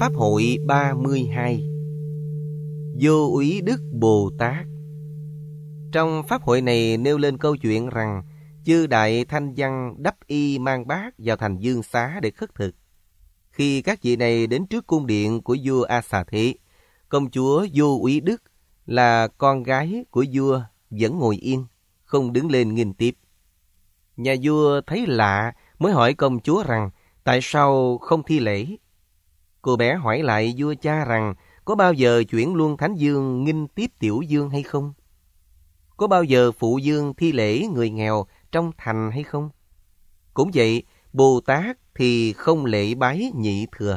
Pháp hội 32. Vô Úy Đức Bồ Tát. Trong Pháp hội này nêu lên câu chuyện rằng chư Đại Thanh Văn đắp y mang bát vào thành Dương Xá để khất thực. Khi các vị này đến trước cung điện của vua A Xà Thế, công chúa Vô Úy Đức là con gái của vua vẫn ngồi yên, không đứng lên nghênh tiếp. Nhà vua thấy lạ mới hỏi công chúa rằng tại sao không thi lễ. Cô bé hỏi lại vua cha rằng có bao giờ chuyển luân Thánh Dương nghênh tiếp Tiểu Dương hay không? Có bao giờ phụ dương thi lễ người nghèo trong thành hay không? Cũng vậy, Bồ Tát thì không lễ bái nhị thừa.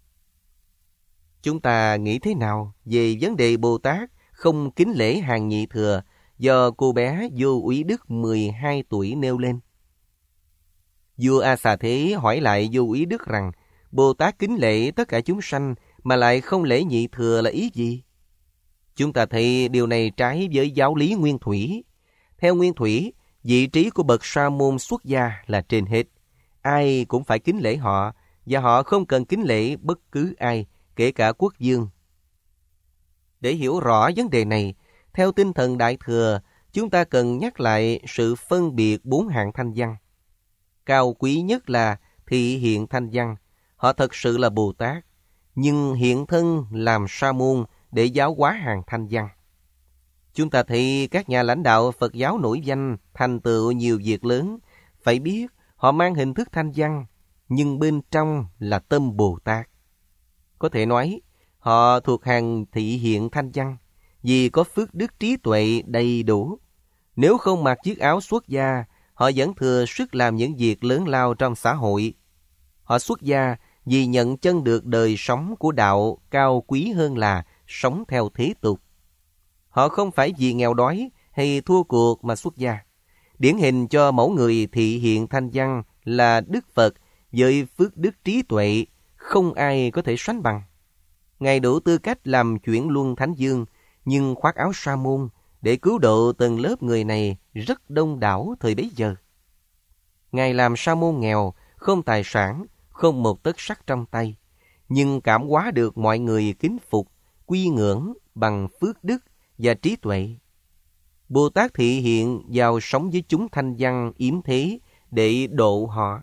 Chúng ta nghĩ thế nào về vấn đề Bồ Tát không kính lễ hàng nhị thừa do cô bé Vô Úy Đức 12 tuổi nêu lên? Vua A Xà Thế hỏi lại Vô Úy Đức rằng Bồ Tát kính lễ tất cả chúng sanh mà lại không lễ nhị thừa là ý gì? Chúng ta thấy điều này trái với giáo lý Nguyên Thủy. Theo Nguyên Thủy, vị trí của bậc sa môn xuất gia là trên hết. Ai cũng phải kính lễ họ, và họ không cần kính lễ bất cứ ai, kể cả quốc vương. Để hiểu rõ vấn đề này, theo tinh thần Đại Thừa, chúng ta cần nhắc lại sự phân biệt 4 hạng thanh văn. Cao quý nhất là thị hiện thanh văn. Họ thật sự là Bồ Tát, nhưng hiện thân làm sa môn để giáo hóa hàng thanh văn. Chúng ta thấy các nhà lãnh đạo Phật giáo nổi danh thành tựu nhiều việc lớn, phải biết họ mang hình thức thanh văn, nhưng bên trong là tâm Bồ Tát. Có thể nói, họ thuộc hàng thị hiện thanh văn, vì có phước đức trí tuệ đầy đủ. Nếu không mặc chiếc áo xuất gia, họ vẫn thừa sức làm những việc lớn lao trong xã hội. Họ xuất gia vì nhận chân được đời sống của đạo cao quý hơn là sống theo thế tục. Họ không phải vì nghèo đói hay thua cuộc mà xuất gia. Điển hình cho mẫu người thị hiện thanh văn là Đức Phật với phước đức trí tuệ, không ai có thể sánh bằng. Ngài đủ tư cách làm chuyển luân Thánh Dương, nhưng khoác áo sa môn để cứu độ tầng lớp người này rất đông đảo thời bấy giờ. Ngài làm sa môn nghèo, không tài sản, không một tấc sắt trong tay, nhưng cảm hóa được mọi người kính phục, quy ngưỡng bằng phước đức và trí tuệ. Bồ Tát thị hiện vào sống với chúng thanh văn yếm thế để độ họ.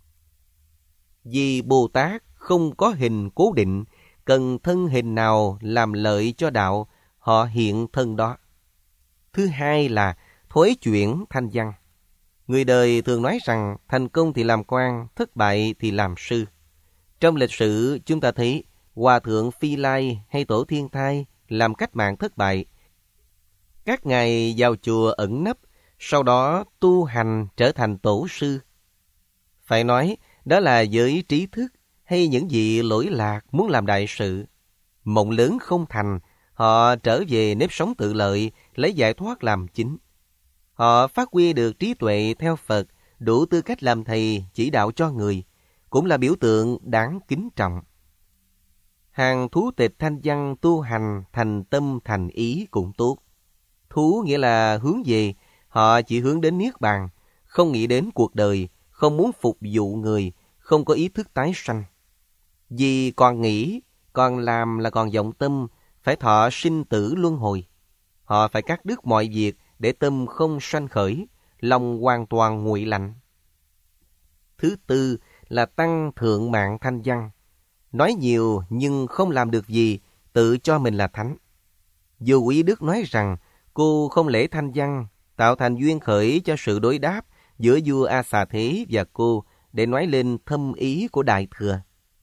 Vì Bồ Tát không có hình cố định, cần thân hình nào làm lợi cho đạo, họ hiện thân đó. Thứ hai là thối chuyển thanh văn. Người đời thường nói rằng thành công thì làm quan, thất bại thì làm sư. Trong lịch sử chúng ta thấy Hòa Thượng Phi Lai hay Tổ Thiên Thai làm cách mạng thất bại. Các ngài vào chùa ẩn nấp, sau đó tu hành trở thành tổ sư. Phải nói đó là với trí thức hay những vị lỗi lạc muốn làm đại sự. Mộng lớn không thành, họ trở về nếp sống tự lợi, lấy giải thoát làm chính. Họ phát huy được trí tuệ theo Phật, đủ tư cách làm thầy chỉ đạo cho người, cũng là biểu tượng đáng kính trọng. Hàng thú tịch thanh văn tu hành thành tâm thành ý cũng tốt. Thú nghĩa là hướng về, họ chỉ hướng đến Niết Bàn, không nghĩ đến cuộc đời, không muốn phục vụ người, không có ý thức tái sanh. Vì còn nghĩ, còn làm là còn vọng tâm, phải thọ sinh tử luân hồi. Họ phải cắt đứt mọi việc để tâm không sanh khởi, lòng hoàn toàn nguội lạnh. Thứ tư là tăng thượng mạng thanh văn. Nói nhiều nhưng không làm được gì, tự cho mình là thánh. Vô Úy Đức nói rằng cô không lễ thanh văn, tạo thành duyên khởi cho sự đối đáp giữa vua A Xà Thế và cô để nói lên thâm ý của Đại Thừa.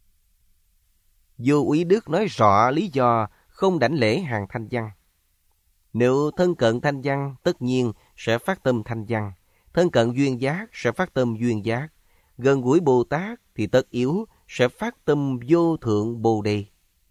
Vô Úy Đức nói rõ lý do không đảnh lễ hàng thanh văn. Nếu thân cận thanh văn, tất nhiên sẽ phát tâm thanh văn. Thân cận duyên giác sẽ phát tâm duyên giác. Gần gũi Bồ Tát thì tất yếu sẽ phát tâm vô thượng Bồ Đề.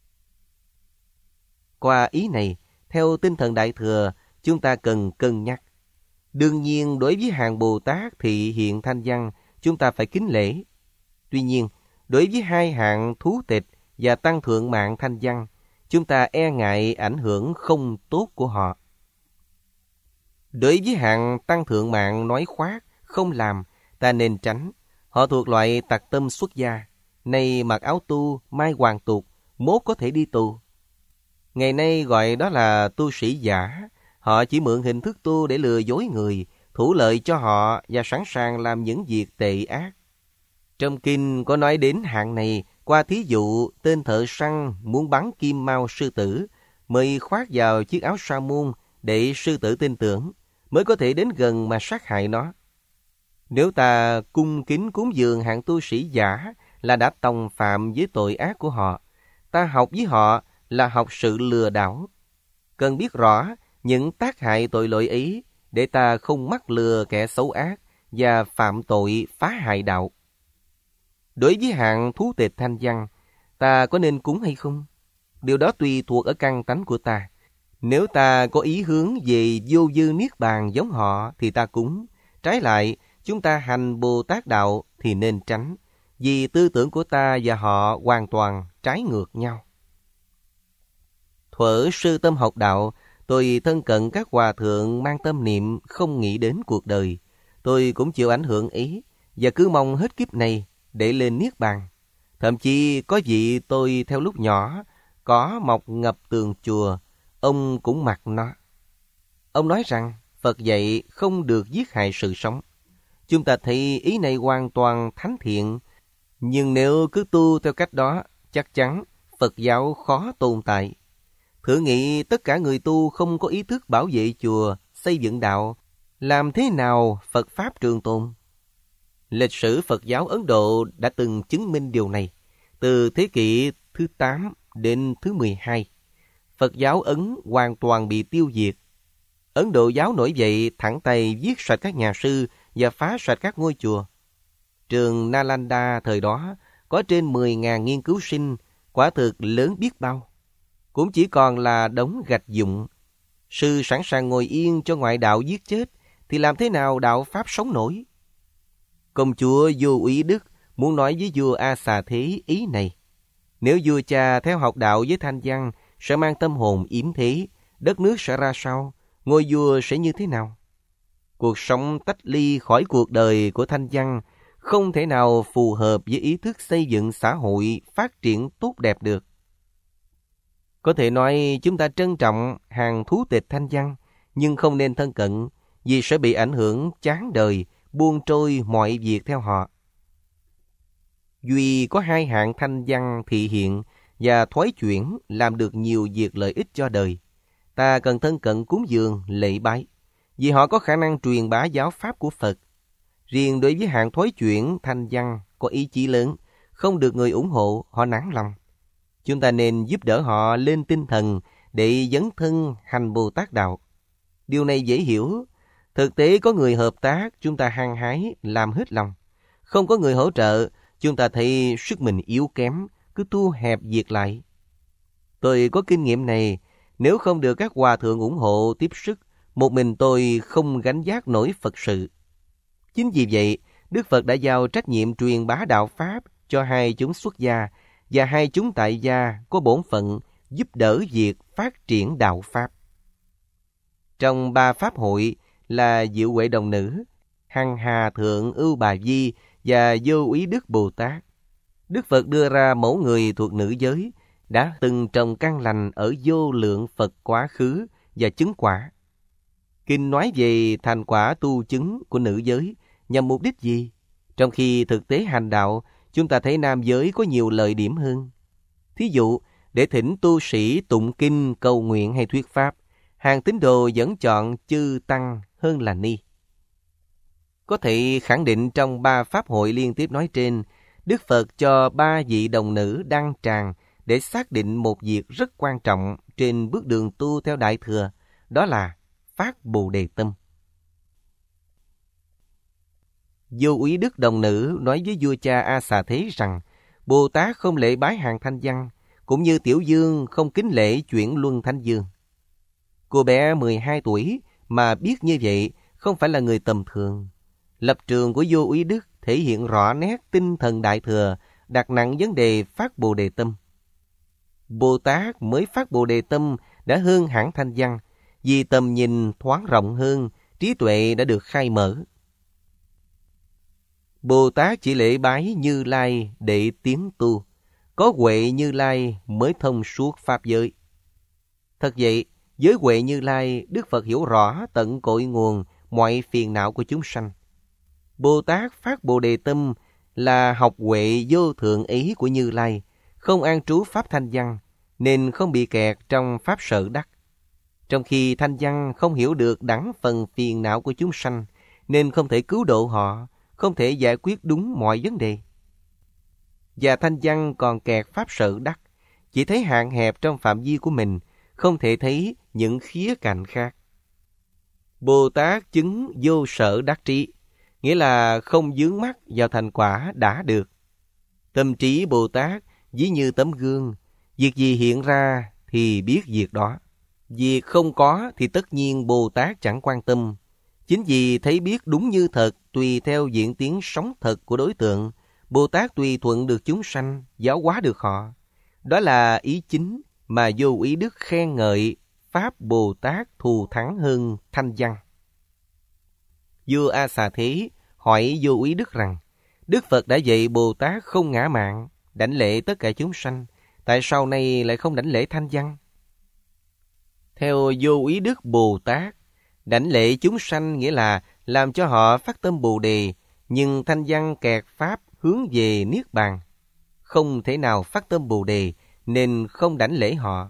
Qua ý này, theo tinh thần Đại Thừa, chúng ta cần cân nhắc. Đương nhiên, đối với hàng Bồ Tát thị hiện thanh văn, chúng ta phải kính lễ. Tuy nhiên, đối với hai hạng thú tịch và tăng thượng mạng thanh văn, chúng ta e ngại ảnh hưởng không tốt của họ. Đối với hạng tăng thượng mạng nói khoác, không làm, ta nên tránh. Họ thuộc loại tặc tâm xuất gia, nay mặc áo tu, mai hoàng tục, mốt có thể đi tù. Ngày nay gọi đó là tu sĩ giả. Họ chỉ mượn hình thức tu để lừa dối người, thủ lợi cho họ và sẵn sàng làm những việc tệ ác. Trong kinh có nói đến hạng này qua thí dụ tên thợ săn muốn bắn kim mao sư tử, mới khoác vào chiếc áo sa môn để sư tử tin tưởng, mới có thể đến gần mà sát hại nó. Nếu ta cung kính cúng dường hạng tu sĩ giả là đã tòng phạm với tội ác của họ. Ta học với họ là học sự lừa đảo. Cần biết rõ những tác hại tội lỗi ấy để ta không mắc lừa kẻ xấu ác và phạm tội phá hại đạo. Đối với hạng thú tịch thanh văn, ta có nên cúng hay không? Điều đó tùy thuộc ở căn tánh của ta. Nếu ta có ý hướng về vô dư niết bàn giống họ thì ta cúng. Trái lại, chúng ta hành Bồ Tát đạo thì nên tránh, vì tư tưởng của ta và họ hoàn toàn trái ngược nhau. Thuở sư tâm học đạo, tôi thân cận các hòa thượng mang tâm niệm không nghĩ đến cuộc đời. Tôi cũng chịu ảnh hưởng ấy và cứ mong hết kiếp này để lên niết bàn. Thậm chí có vị tôi theo lúc nhỏ có mọc ngập tường chùa, ông cũng mặc nó. Ông nói rằng Phật dạy không được giết hại sự sống. Chúng ta thấy ý này hoàn toàn thánh thiện, nhưng nếu cứ tu theo cách đó, chắc chắn Phật giáo khó tồn tại. Thử nghĩ tất cả người tu không có ý thức bảo vệ chùa, xây dựng đạo, làm thế nào Phật Pháp trường tồn? Lịch sử Phật giáo Ấn Độ đã từng chứng minh điều này. Từ thế kỷ thứ 8 đến thứ 12, Phật giáo Ấn hoàn toàn bị tiêu diệt. Ấn Độ giáo nổi dậy thẳng tay giết sạch các nhà sư và phá sạch các ngôi chùa. Trường Nalanda thời đó có trên 10.000 nghiên cứu sinh, quả thực lớn biết bao. Cũng chỉ còn là đống gạch vụn. Sư sẵn sàng ngồi yên cho ngoại đạo giết chết, thì làm thế nào đạo Pháp sống nổi? Công chúa Vô Úy Đức muốn nói với vua A Xà Thế ý này. Nếu vua cha theo học đạo với Thanh Văn sẽ mang tâm hồn yếm thế, đất nước sẽ ra sao? Ngôi vua sẽ như thế nào? Cuộc sống tách ly khỏi cuộc đời của Thanh Văn không thể nào phù hợp với ý thức xây dựng xã hội phát triển tốt đẹp được. Có thể nói chúng ta trân trọng hàng thú tịch Thanh Văn, nhưng không nên thân cận, vì sẽ bị ảnh hưởng chán đời, buông trôi mọi việc theo họ. Duy có hai hạng Thanh Văn thị hiện và thoái chuyển làm được nhiều việc lợi ích cho đời. Ta cần thân cận cúng dường, lễ bái, vì họ có khả năng truyền bá giáo pháp của Phật. Riêng đối với hạng thoái chuyển Thanh Văn có ý chí lớn, không được người ủng hộ, họ nản lòng. Chúng ta nên giúp đỡ họ lên tinh thần để dấn thân hành Bồ Tát đạo. Điều này dễ hiểu. Thực tế có người hợp tác, chúng ta hăng hái làm hết lòng. Không có người hỗ trợ, chúng ta thấy sức mình yếu kém, cứ thu hẹp việc lại. Tôi có kinh nghiệm này, nếu không được các hòa thượng ủng hộ tiếp sức, một mình tôi không gánh vác nổi Phật sự. Chính vì vậy, Đức Phật đã giao trách nhiệm truyền bá đạo Pháp cho hai chúng xuất gia, và hai chúng tại gia có bổn phận giúp đỡ việc phát triển đạo Pháp. Trong ba Pháp hội là Diệu Huệ Đồng Nữ, Hằng Hà Thượng Ưu Bà Di và Vô Úy Đức Bồ Tát, Đức Phật đưa ra mẫu người thuộc nữ giới đã từng trồng căn lành ở vô lượng Phật quá khứ và chứng quả. Kinh nói về thành quả tu chứng của nữ giới nhằm mục đích gì? Trong khi thực tế hành đạo, chúng ta thấy nam giới có nhiều lợi điểm hơn. Thí dụ, để thỉnh tu sĩ tụng kinh, cầu nguyện hay thuyết pháp, hàng tín đồ vẫn chọn chư tăng hơn là ni. Có thể khẳng định trong ba pháp hội liên tiếp nói trên, Đức Phật cho ba vị đồng nữ đăng tràng để xác định một việc rất quan trọng trên bước đường tu theo Đại Thừa, đó là phát Bồ Đề tâm. Vô Úy Đức Đồng Nữ nói với vua cha A Xà Thế rằng Bồ Tát không lễ bái hàng Thanh Văn, cũng như Tiểu Dương không kính lễ chuyển luân Thanh Dương. Cô bé 12 tuổi mà biết như vậy không phải là người tầm thường. Lập trường của Vô Úy Đức thể hiện rõ nét tinh thần Đại Thừa, đặt nặng vấn đề phát Bồ Đề tâm. Bồ Tát mới phát Bồ Đề tâm đã hơn hẳn Thanh Văn, vì tầm nhìn thoáng rộng hơn, trí tuệ đã được khai mở. Bồ Tát chỉ lễ bái Như Lai để tiến tu, có huệ Như Lai mới thông suốt pháp giới. Thật vậy, với huệ Như Lai, Đức Phật hiểu rõ tận cội nguồn mọi phiền não của chúng sanh. Bồ Tát phát Bồ Đề tâm là học huệ vô thượng ý của Như Lai, không an trú pháp thanh văn, nên không bị kẹt trong pháp sở đắc. Trong khi thanh văn không hiểu được đẳng phần phiền não của chúng sanh, nên không thể cứu độ họ, không thể giải quyết đúng mọi vấn đề. Và thanh văn còn kẹt pháp sở đắc, chỉ thấy hạn hẹp trong phạm vi của mình, không thể thấy những khía cạnh khác. Bồ Tát chứng vô sở đắc trí, nghĩa là không vướng mắc vào thành quả đã được. Tâm trí Bồ Tát ví như tấm gương, việc gì hiện ra thì biết việc đó. Việc không có thì tất nhiên Bồ Tát chẳng quan tâm. Chính vì thấy biết đúng như thật, tùy theo diễn tiến sống thật của đối tượng, Bồ Tát tùy thuận được chúng sanh, giáo hóa được họ. Đó là ý chính mà Vô Úy Đức khen ngợi Pháp Bồ Tát thù thắng hơn thanh văn. Vua A Xà Thế hỏi Vô Úy Đức rằng, Đức Phật đã dạy Bồ Tát không ngã mạn, đảnh lễ tất cả chúng sanh, tại sao nay lại không đảnh lễ thanh văn? Theo Vô Úy Đức Bồ Tát, đảnh lễ chúng sanh nghĩa là làm cho họ phát tâm Bồ Đề, nhưng thanh văn kẹt pháp hướng về Niết Bàn. Không thể nào phát tâm Bồ Đề, nên không đảnh lễ họ.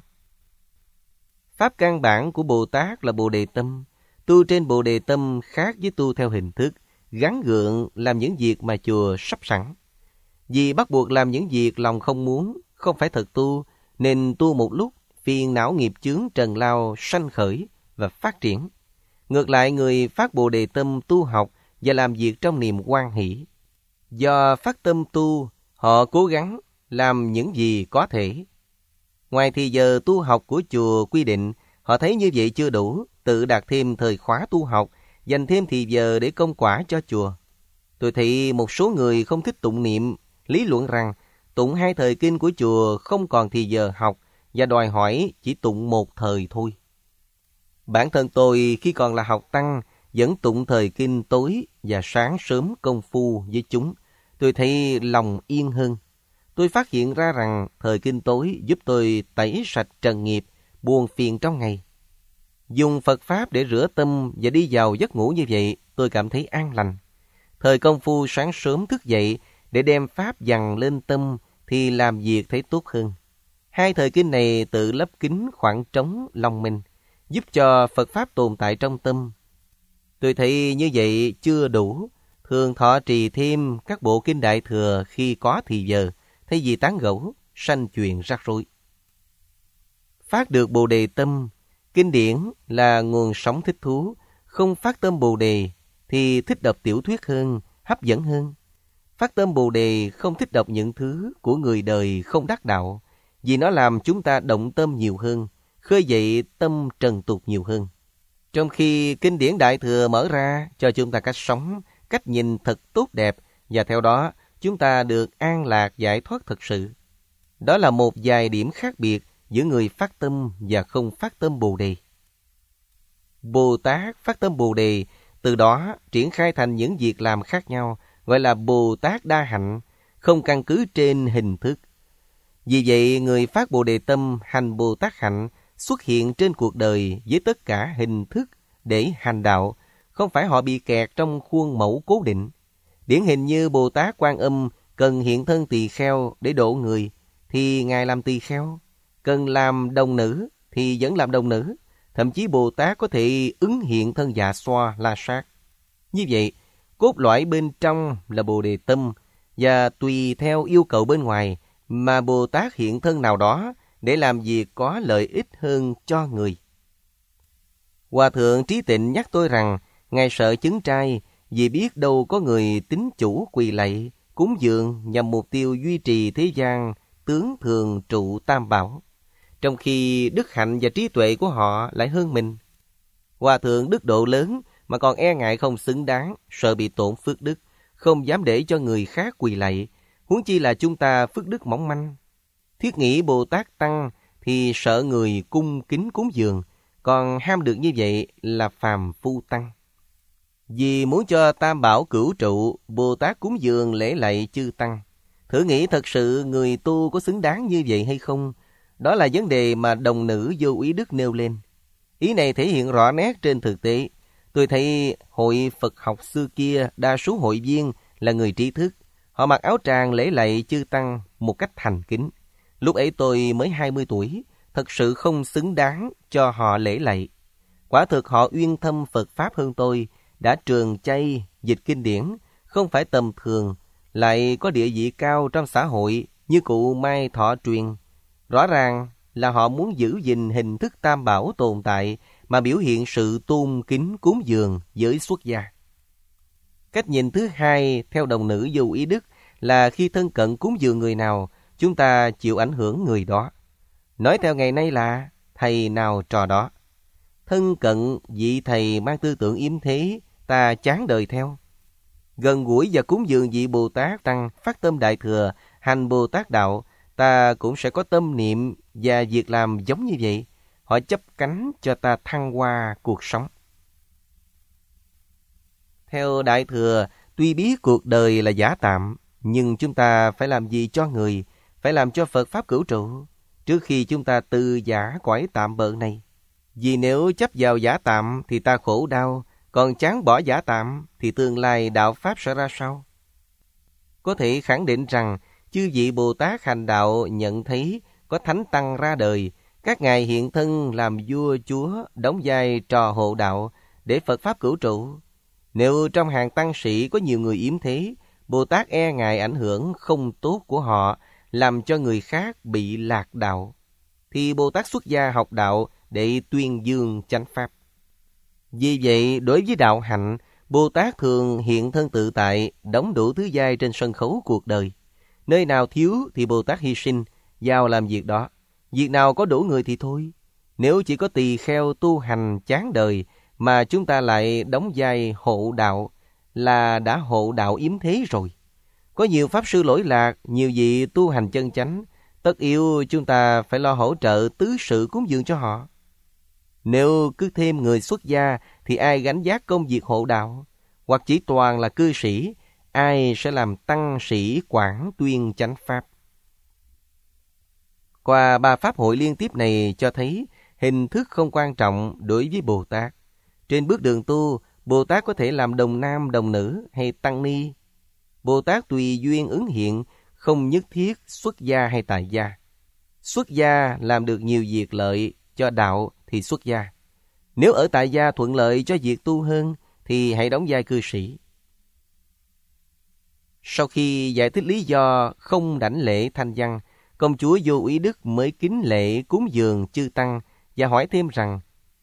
Pháp căn bản của Bồ Tát là Bồ Đề tâm. Tu trên Bồ Đề tâm khác với tu theo hình thức, gắn gượng làm những việc mà chùa sắp sẵn. Vì bắt buộc làm những việc lòng không muốn, không phải thật tu, nên tu một lúc, phiền não nghiệp chướng trần lao sanh khởi và phát triển. Ngược lại, người phát Bồ Đề tâm tu học và làm việc trong niềm hoan hỷ. Do phát tâm tu, họ cố gắng làm những gì có thể. Ngoài thì giờ tu học của chùa quy định, họ thấy như vậy chưa đủ, tự đặt thêm thời khóa tu học, dành thêm thì giờ để công quả cho chùa. Tôi thấy một số người không thích tụng niệm, lý luận rằng tụng 2 thời kinh của chùa không còn thì giờ học và đòi hỏi chỉ tụng 1 thời thôi. Bản thân tôi khi còn là học tăng vẫn tụng thời kinh tối và sáng sớm công phu với chúng. Tôi thấy lòng yên hơn. Tôi phát hiện ra rằng thời kinh tối giúp tôi tẩy sạch trần nghiệp, buồn phiền trong ngày. Dùng Phật Pháp để rửa tâm và đi vào giấc ngủ như vậy, tôi cảm thấy an lành. Thời công phu sáng sớm thức dậy để đem Pháp dằn lên tâm thì làm việc thấy tốt hơn. 2 thời kinh này tự lấp kín khoảng trống lòng mình, giúp cho Phật Pháp tồn tại trong tâm. Tôi thấy như vậy chưa đủ, thường thọ trì thêm các bộ kinh Đại Thừa khi có thì giờ, thay vì tán gẫu, sanh chuyện rắc rối. Phát được Bồ Đề tâm, kinh điển là nguồn sống thích thú, không phát tâm Bồ Đề thì thích đọc tiểu thuyết hơn, hấp dẫn hơn. Phát tâm Bồ Đề không thích đọc những thứ của người đời không đắc đạo, vì nó làm chúng ta động tâm nhiều hơn, khơi dậy tâm trần tục nhiều hơn. Trong khi kinh điển Đại Thừa mở ra cho chúng ta cách sống, cách nhìn thật tốt đẹp, và theo đó chúng ta được an lạc giải thoát thật sự. Đó là một vài điểm khác biệt giữa người phát tâm và không phát tâm Bồ Đề. Bồ Tát phát tâm Bồ Đề, từ đó triển khai thành những việc làm khác nhau, gọi là Bồ Tát đa hạnh, không căn cứ trên hình thức. Vì vậy, người phát Bồ Đề tâm hành Bồ Tát hạnh xuất hiện trên cuộc đời với tất cả hình thức để hành đạo, không phải họ bị kẹt trong khuôn mẫu cố định. Điển hình như Bồ Tát Quan Âm cần hiện thân tỳ kheo để độ người, thì Ngài làm tỳ kheo. Cần làm đồng nữ thì vẫn làm đồng nữ. Thậm chí Bồ Tát có thể ứng hiện thân Dạ Xoa La Sát. Như vậy, cốt lõi bên trong là Bồ Đề tâm, và tùy theo yêu cầu bên ngoài mà Bồ Tát hiện thân nào đó để làm việc có lợi ích hơn cho người. Hòa Thượng Trí Tịnh nhắc tôi rằng Ngài sợ chứng trai vì biết đâu có người tín chủ quỳ lạy, cúng dường nhằm mục tiêu duy trì thế gian tướng thường trụ tam bảo, trong khi đức hạnh và trí tuệ của họ lại hơn mình. Hòa Thượng đức độ lớn mà còn e ngại không xứng đáng, sợ bị tổn phước đức, không dám để cho người khác quỳ lạy, huống chi là chúng ta phước đức mỏng manh. Thiết nghĩ Bồ Tát Tăng thì sợ người cung kính cúng dường, còn ham được như vậy là phàm phu tăng. Vì muốn cho tam bảo cửu trụ, Bồ Tát cúng dường lễ lạy chư tăng. Thử nghĩ thật sự người tu có xứng đáng như vậy hay không? Đó là vấn đề mà đồng nữ Vô Úy Đức nêu lên. Ý này thể hiện rõ nét trên thực tế. Tôi thấy hội Phật học xưa kia đa số hội viên là người trí thức. Họ mặc áo tràng lễ lạy chư tăng một cách thành kính. Lúc ấy tôi mới 20 tuổi, thật sự không xứng đáng cho họ lễ lạy. Quả thực họ uyên thâm Phật Pháp hơn tôi, đã trường chay, dịch kinh điển, không phải tầm thường, lại có địa vị cao trong xã hội như cụ Mai Thọ truyền. Rõ ràng là họ muốn giữ gìn hình thức tam bảo tồn tại mà biểu hiện sự tôn kính cúng dường với xuất gia. Cách nhìn thứ hai theo đồng nữ Vô Úy Đức là khi thân cận cúng dường người nào, chúng ta chịu ảnh hưởng người đó. Nói theo ngày nay là thầy nào trò đó. Thân cận vị thầy mang tư tưởng yếm thế, ta chán đời theo. Gần gũi và cúng dường vị Bồ Tát Tăng phát tâm Đại Thừa, hành Bồ Tát Đạo, ta cũng sẽ có tâm niệm và việc làm giống như vậy. Họ chấp cánh cho ta thăng hoa cuộc sống. Theo Đại Thừa, tuy biết cuộc đời là giả tạm, nhưng chúng ta phải làm gì cho người, phải làm cho Phật Pháp cửu trụ, trước khi chúng ta từ giả cõi tạm bợ này. Vì nếu chấp vào giả tạm thì ta khổ đau, còn chán bỏ giả tạm thì tương lai đạo Pháp sẽ ra sao? Có thể khẳng định rằng, chư vị Bồ Tát hành đạo nhận thấy có Thánh Tăng ra đời, các ngài hiện thân làm vua chúa, đóng vai trò hộ đạo để Phật Pháp cửu trụ. Nếu trong hàng tăng sĩ có nhiều người yếm thế, Bồ Tát e ngại ảnh hưởng không tốt của họ, làm cho người khác bị lạc đạo, thì Bồ Tát xuất gia học đạo để tuyên dương chánh pháp. Vì vậy, đối với đạo hạnh, Bồ Tát thường hiện thân tự tại, đóng đủ thứ vai trên sân khấu cuộc đời. Nơi nào thiếu thì Bồ Tát hy sinh, vào làm việc đó. Việc nào có đủ người thì thôi. Nếu chỉ có tỳ kheo tu hành chán đời, mà chúng ta lại đóng vai hộ đạo, là đã hộ đạo yếm thế rồi. Có nhiều pháp sư lỗi lạc, nhiều vị tu hành chân chánh, tất yếu chúng ta phải lo hỗ trợ tứ sự cúng dường cho họ. Nếu cứ thêm người xuất gia thì ai gánh vác công việc hộ đạo? Hoặc chỉ toàn là cư sĩ, ai sẽ làm tăng sĩ quản tuyên chánh pháp? Qua 3 pháp hội liên tiếp này cho thấy hình thức không quan trọng đối với Bồ Tát. Trên bước đường tu, Bồ Tát có thể làm đồng nam đồng nữ hay tăng ni. Bồ Tát tùy duyên ứng hiện, không nhất thiết xuất gia hay tại gia. Xuất gia làm được nhiều việc lợi cho đạo thì xuất gia. Nếu ở tại gia thuận lợi cho việc tu hơn thì hãy đóng vai cư sĩ. Sau khi giải thích lý do không đảnh lễ thanh văn, công chúa Vô Úy Đức mới kính lễ cúng dường chư tăng và hỏi thêm rằng,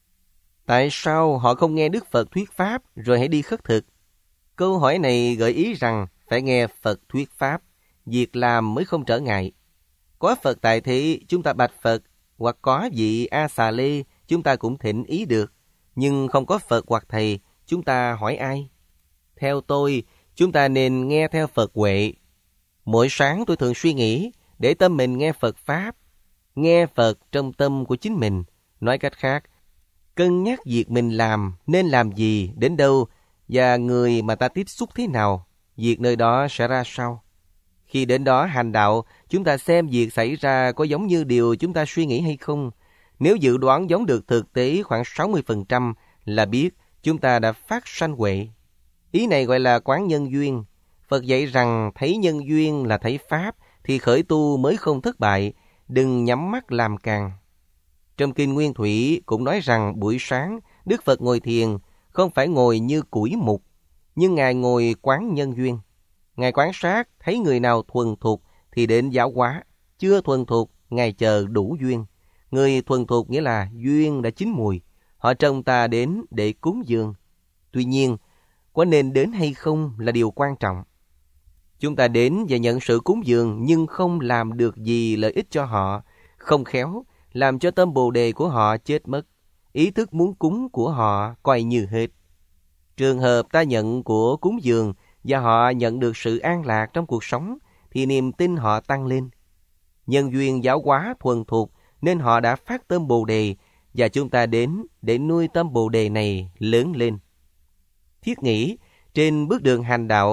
tại sao họ không nghe Đức Phật thuyết pháp rồi hãy đi khất thực? Câu hỏi này gợi ý rằng phải nghe Phật thuyết pháp, việc làm mới không trở ngại. Có Phật tại thế chúng ta bạch Phật, hoặc có vị A Xà Lê chúng ta cũng thỉnh ý được. Nhưng không có Phật hoặc Thầy, chúng ta hỏi ai? Theo tôi, chúng ta nên nghe theo Phật Huệ. Mỗi sáng tôi thường suy nghĩ, để tâm mình nghe Phật Pháp, nghe Phật trong tâm của chính mình. Nói cách khác, cân nhắc việc mình làm, nên làm gì, đến đâu, và người mà ta tiếp xúc thế nào, việc nơi đó sẽ ra sao. Khi đến đó hành đạo, chúng ta xem việc xảy ra có giống như điều chúng ta suy nghĩ hay không. Nếu dự đoán giống được thực tế khoảng 60% là biết chúng ta đã phát sanh huệ. Ý này gọi là quán nhân duyên. Phật dạy rằng thấy nhân duyên là thấy Pháp thì khởi tu mới không thất bại, đừng nhắm mắt làm càng. Trong Kinh Nguyên Thủy cũng nói rằng buổi sáng Đức Phật ngồi thiền không phải ngồi như củi mục, nhưng Ngài ngồi quán nhân duyên. Ngài quan sát thấy người nào thuần thục thì đến giáo hóa, chưa thuần thục Ngài chờ đủ duyên. Người thuần thục nghĩa là duyên đã chín mùi, họ trông ta đến để cúng dường. Tuy nhiên, có nên đến hay không là điều quan trọng. Chúng ta đến và nhận sự cúng dường nhưng không làm được gì lợi ích cho họ, không khéo làm cho tâm Bồ Đề của họ chết mất, ý thức muốn cúng của họ coi như hết. Trường hợp ta nhận của cúng dường và họ nhận được sự an lạc trong cuộc sống thì niềm tin họ tăng lên. Nhân duyên giáo hóa thuần thục nên họ đã phát tâm Bồ Đề, và chúng ta đến để nuôi tâm Bồ Đề này lớn lên. Thiết nghĩ, trên bước đường hành đạo,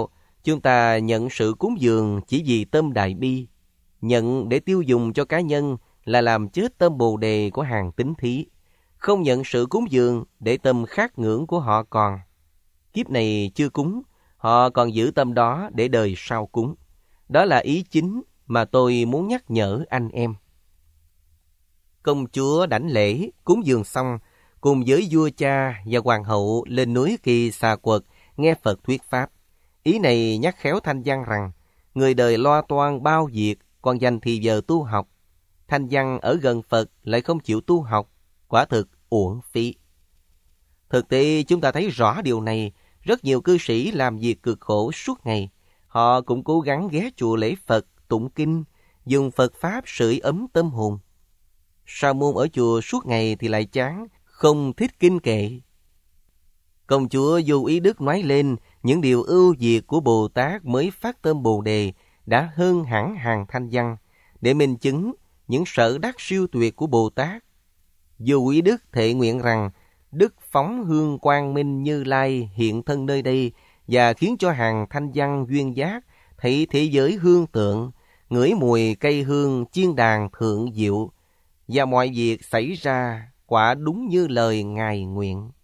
Chúng ta nhận sự cúng dường chỉ vì tâm đại bi, nhận để tiêu dùng cho cá nhân là làm chết tâm Bồ đề của hàng tín thí. Không nhận sự cúng dường để tâm khát ngưỡng của họ còn. Kiếp này chưa cúng, họ còn giữ tâm đó để đời sau cúng. Đó là ý chính mà tôi muốn nhắc nhở anh em. Công chúa đảnh lễ, cúng dường xong, cùng với vua cha và hoàng hậu lên núi Kỳ Xà Quật nghe Phật thuyết pháp. Ý này nhắc khéo Thanh Văn rằng, người đời lo toan bao việc, còn dành thì giờ tu học. Thanh Văn ở gần Phật lại không chịu tu học, quả thực uổng phí. Thực tế chúng ta thấy rõ điều này, rất nhiều cư sĩ làm việc cực khổ suốt ngày. Họ cũng cố gắng ghé chùa lễ Phật, tụng kinh, dùng Phật Pháp sưởi ấm tâm hồn. Sa môn ở chùa suốt ngày thì lại chán, không thích kinh kệ. Công chúa Vô Ý Đức nói lên những điều ưu việt của Bồ Tát mới phát tâm Bồ Đề đã hơn hẳn hàng Thanh Văn, để minh chứng những sở đắc siêu tuyệt của Bồ Tát. Vô Ý Đức thệ nguyện rằng Đức phóng hương quang minh Như Lai hiện thân nơi đây và khiến cho hàng Thanh Văn duyên giác thấy thế giới hương tượng, ngửi mùi cây hương chiên đàn thượng diệu, và mọi việc xảy ra quả đúng như lời Ngài nguyện.